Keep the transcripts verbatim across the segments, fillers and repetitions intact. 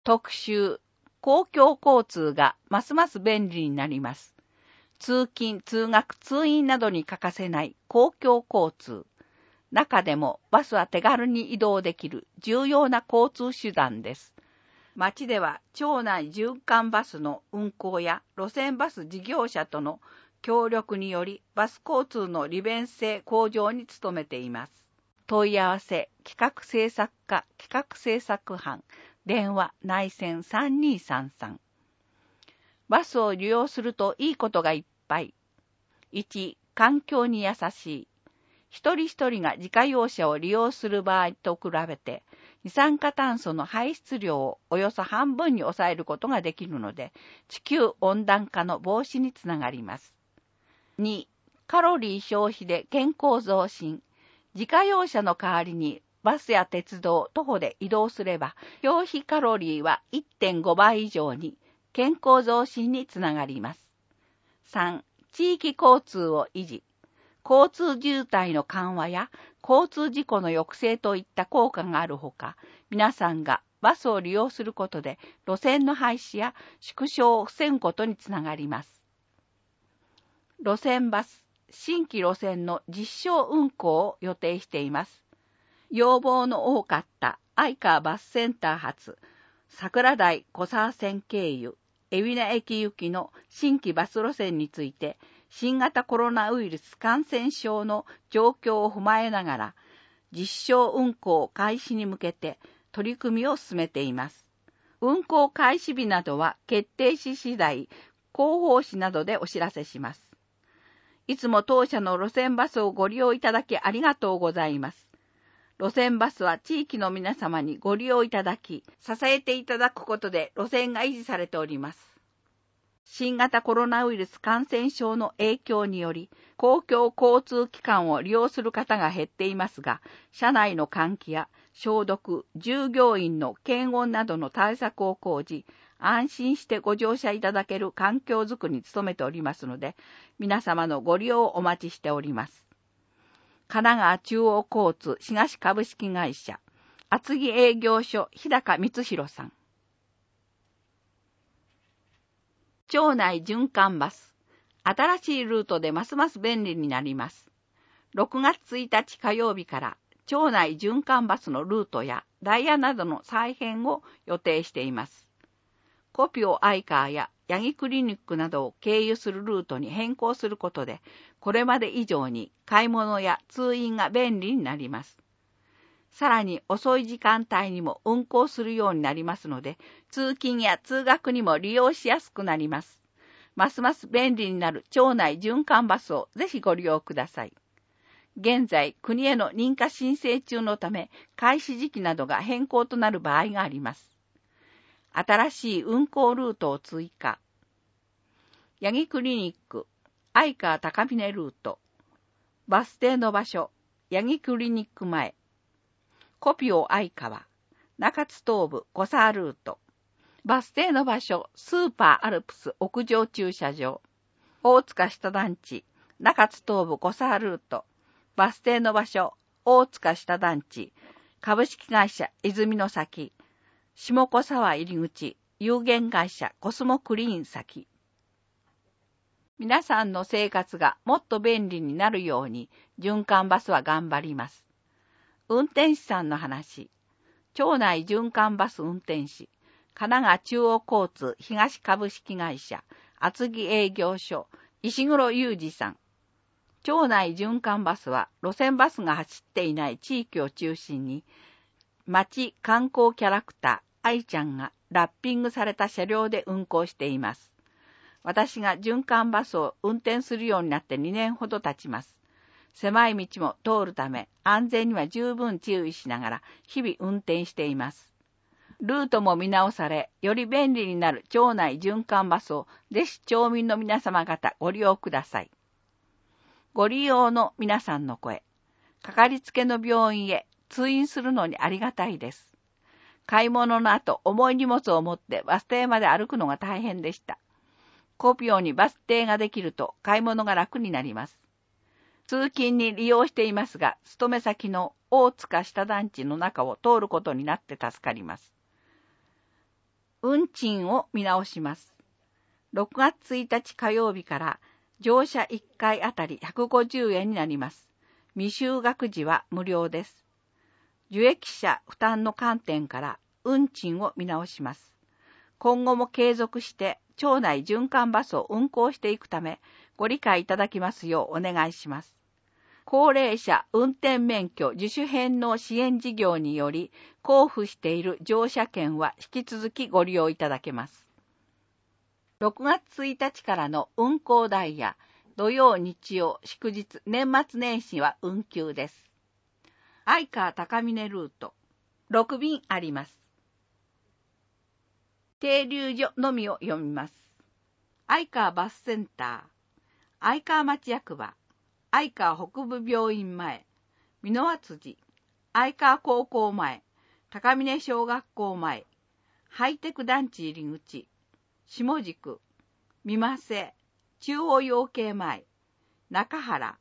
特集、公共交通がますます便利になります。通勤、通学、通院などに欠かせない公共交通。中でもバスは手軽に移動できる重要な交通手段です。町では町内循環バスの運行や路線バス事業者との協力によりバス交通の利便性向上に努めています。問い合わせ、企画制作課、企画制作班、電話内線さんにーさんさん。バスを利用するといいことがいっぱい。いち、環境に優しい。一人一人が自家用車を利用する場合と比べて、二酸化炭素の排出量をおよそ半分に抑えることができるので、地球温暖化の防止につながります。に、カロリー消費で健康増進。自家用車の代わりにバスや鉄道、徒歩で移動すれば、消費カロリーは いってんご 倍以上に、健康増進につながります。さん、地域交通を維持。交通渋滞の緩和や交通事故の抑制といった効果があるほか、皆さんがバスを利用することで路線の廃止や縮小を防ぐことにつながります。路線バス、新規路線の実証運行を予定しています。要望の多かった愛川バスセンター発、桜台小沢線経由、海老名駅行きの新規バス路線について、新型コロナウイルス感染症の状況を踏まえながら、実証運行開始に向けて取り組みを進めています。運行開始日などは決定し次第、広報誌などでお知らせします。いつも当社の路線バスをご利用いただきありがとうございます。路線バスは地域の皆様にご利用いただき、支えていただくことで路線が維持されております。新型コロナウイルス感染症の影響により、公共交通機関を利用する方が減っていますが、車内の換気や消毒、従業員の検温などの対策を講じ、安心してご乗車いただける環境づくりに努めておりますので、皆様のご利用をお待ちしております。神奈川中央交通東株式会社、厚木営業所日高光弘さん。町内循環バス。新しいルートでますます便利になります。ろくがつついたち火曜日から町内循環バスのルートやダイヤなどの再編を予定しています。コピオアイカーやヤギクリニックなどを経由するルートに変更することで、これまで以上に買い物や通院が便利になります。さらに遅い時間帯にも運行するようになりますので、通勤や通学にも利用しやすくなります。ますます便利になる町内循環バスをぜひご利用ください。現在、国への認可申請中のため、開始時期などが変更となる場合があります。新しい運行ルートを追加。ヤギクリニック、愛川高峰ルート。バス停の場所、ヤギクリニック前。コピオ愛川、中津東部小沢ルート。バス停の場所、スーパーアルプス屋上駐車場。大塚下団地、中津東部小沢ルート。バス停の場所、大塚下団地、株式会社泉の先。下小沢入口、有限会社コスモクリーン先。皆さんの生活がもっと便利になるように、循環バスは頑張ります。運転士さんの話。町内循環バス運転士。神奈川中央交通東株式会社厚木営業所石黒裕二さん。町内循環バスは路線バスが走っていない地域を中心に、町観光キャラクター愛ちゃんがラッピングされた車両で運行しています。私が循環バスを運転するようになってにねんほど経ちます。狭い道も通るため安全には十分注意しながら日々運転しています。ルートも見直され、より便利になる町内循環バスをぜひ町民の皆様方ご利用ください。ご利用の皆さんの声。かかりつけの病院へ通院するのにありがたいです。買い物の後、重い荷物を持ってバス停まで歩くのが大変でした。コピオにバス停ができると買い物が楽になります。通勤に利用していますが、勤め先の大塚下団地の中を通ることになって助かります。 運賃を見直します。ろくがつついたち火曜日から乗車いっかいあたりひゃくごじゅうえんになります。未就学時は無料です。受益者負担の観点から運賃を見直します。今後も継続して町内循環バスを運行していくためご理解いただきますようお願いします。高齢者運転免許自主返納支援事業により交付している乗車券は引き続きご利用いただけます。ろくがつついたちからの運行ダイヤ、土曜、日曜、祝日、年末年始は運休です。相川高峰ルート、ろくびんあります。停留所のみを読みます。相川バスセンター、相川町役場、相川北部病院前、美濃和辻、相川高校前、高峰小学校前、ハイテク団地入り口、下宿、三馬瀬、中央養鶏前、中原、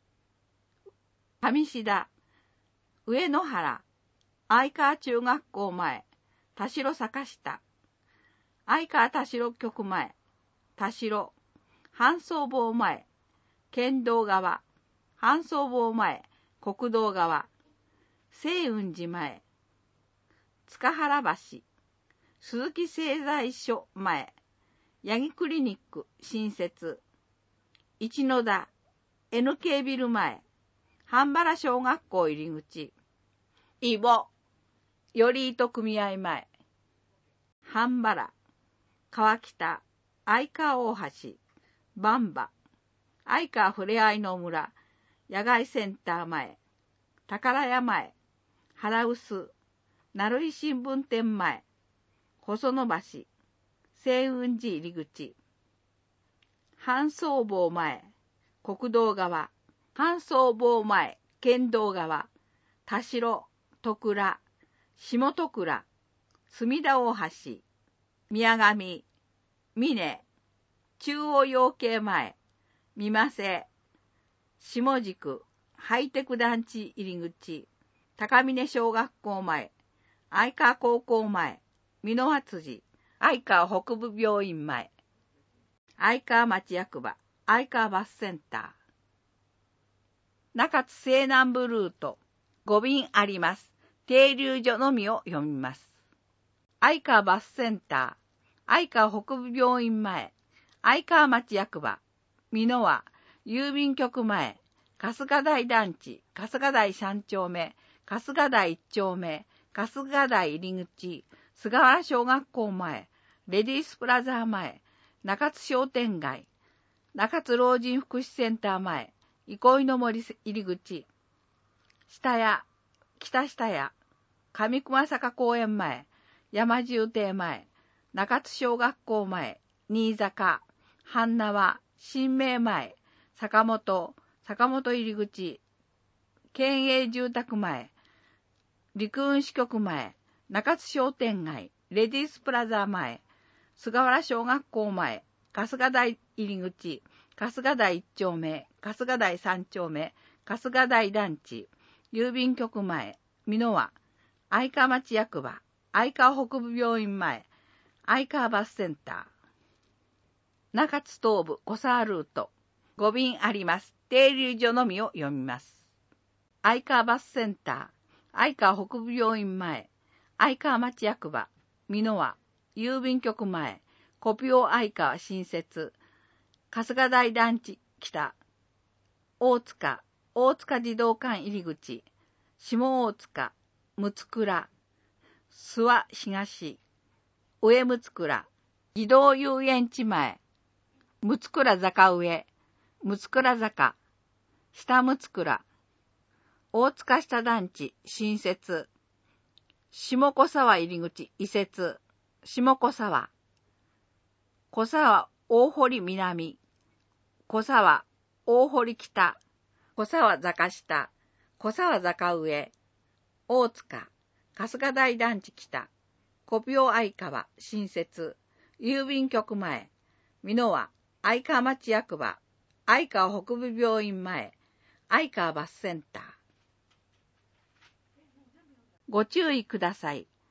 上志田、上野原、相川中学校前、田代坂下、相川田代局前、田代、半僧坊前、県道側、半僧坊前、国道側、清雲寺前、塚原橋、鈴木製材所前、八木クリニック新設、一野田、エヌケー ビル前、半原小学校入り口、イボ、頼糸組合前、半原、川北、相川大橋、バンバ、相川ふれあいの村、野外センター前、宝屋前、原臼、鳴井新聞店前、細野橋、清雲寺入り口、半僧坊前、国道側、半僧坊前、県道側、田代、戸倉、下戸倉、隅田大橋、宮上、峰、中央養鶏前、三馬瀬、下宿、ハイテク団地入り口、高峰小学校前、相川高校前、美濃和辻、相川北部病院前、相川町役場、相川バスセンター、中津西南部ルート、ごびんあります。停留所のみを読みます。相川バスセンター、相川北部病院前、相川町役場、美濃和、郵便局前、春日台団地、春日台三丁目、春日台一丁目、春日台入り口、菅原小学校前、レディースプラザー前、中津商店街、中津老人福祉センター前、憩いの森入り口、下屋、北下屋、上熊坂公園前、山重邸前、中津小学校前、新坂、半縄、新名前、坂本、坂本入り口、県営住宅前、陸運支局前、中津商店街、レディースプラザー前、菅原小学校前、春日台入り口、春日台一丁目、春日台三丁目、春日台団地、郵便局前、美濃和、相川町役場、相川北部病院前、相川バスセンター、中津東部小沢ルート、ごびんあります。停留所のみを読みます。相川バスセンター、相川北部病院前、相川町役場、美濃和、郵便局前、コピオ相川新設、春日台団地北、大塚、大塚児童館入り口、下大塚、六倉、諏訪東、上六倉、児童遊園地前、六倉坂上、六倉坂、下六倉、大塚下団地新設、下小沢入り口移設、下小沢、小沢大堀南、小沢大堀北、小沢坂下、小沢坂上、大塚、春日台団地北、コピオ相川新設、郵便局前、美濃和、相川町役場、相川北部病院前、相川バスセンター。ご注意ください。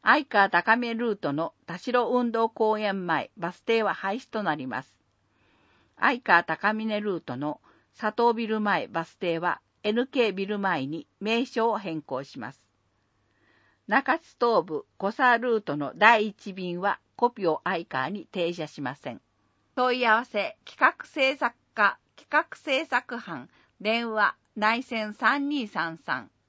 相川高見ルートの田代運動公園前バス停は廃止となります。相川高見ルートの佐藤ビル前バス停は エヌケー ビル前に名称を変更します。中津東部小佐ルートのだいいち便はコピオ相川に停車しません。問い合わせ企画制作課企画制作班電話内線さんにーさんさん